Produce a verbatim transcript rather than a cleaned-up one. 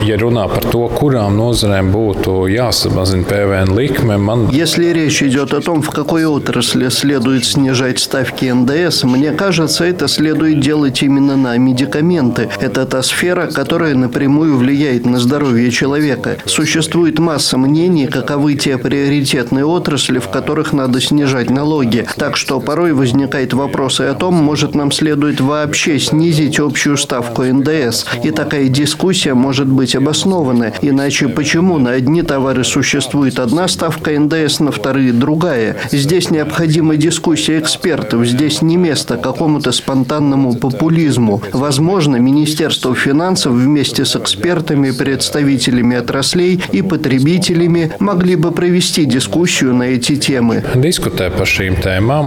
Ja runā par to, kurām nozarēm būtu jāsamazina пэ вэ эн likme, man... Если речь идет о том, в какой отрасли следует снижать ставки эн дэ эс, мне кажется, это следует делать именно на медикаменты. Это та сфера, которая напрямую влияет на здоровье человека. Существует масса мнений, каковы те приоритетные отрасли, в которых надо снижать налоги. Так что порой возникает вопрос и о том, может нам следует вообще снизить общую ставку эн дэ эс. И такая дискуссия может быть обоснованы. Иначе почему на одни товары существует одна ставка эн дэ эс, на вторые другая? Здесь необходима дискуссия экспертов. Здесь не место какому-то спонтанному популизму. Возможно, Министерство финансов вместе с экспертами, представителями отраслей и потребителями могли бы провести дискуссию на эти темы. Diskutē par šīm tēmām.